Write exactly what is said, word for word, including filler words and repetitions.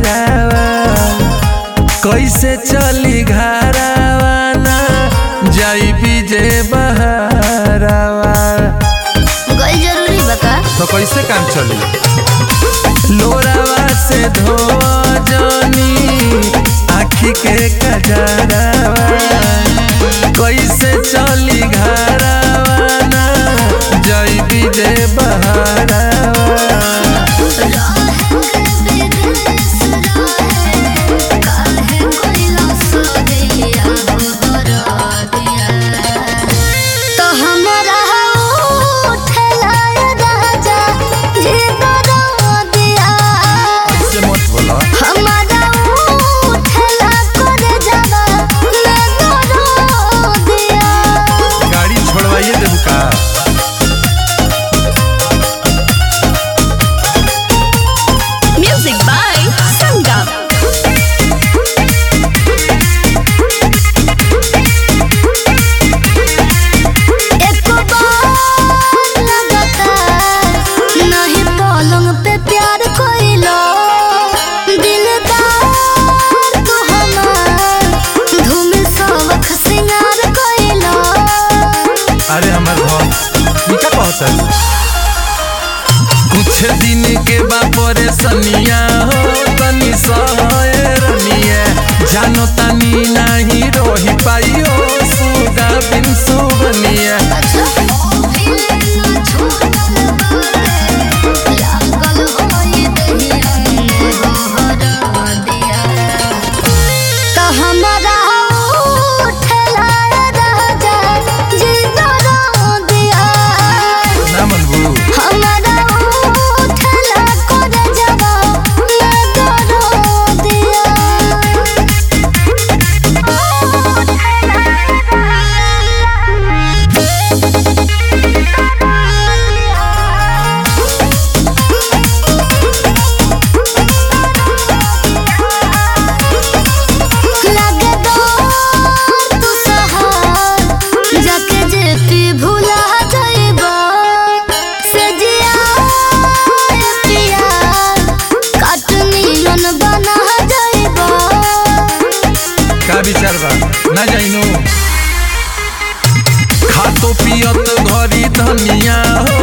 यारावा कैसे चली घरावा ना जाई बीजे बहारावा गई जरूरी बता तो कैसे काम चली लोरावा से धो जानी आखी के कजरावा कैसे चली घरावा ना जाई बीजे बहारावा अरे हमार कुछ दिन के बापरे सनिया हो तनी सहरनिया जानो तनी नहीं रही पाई हो सुगा बिन सुगनिया विचार बा ना जाइनो खातो पियत घरी धनिया हो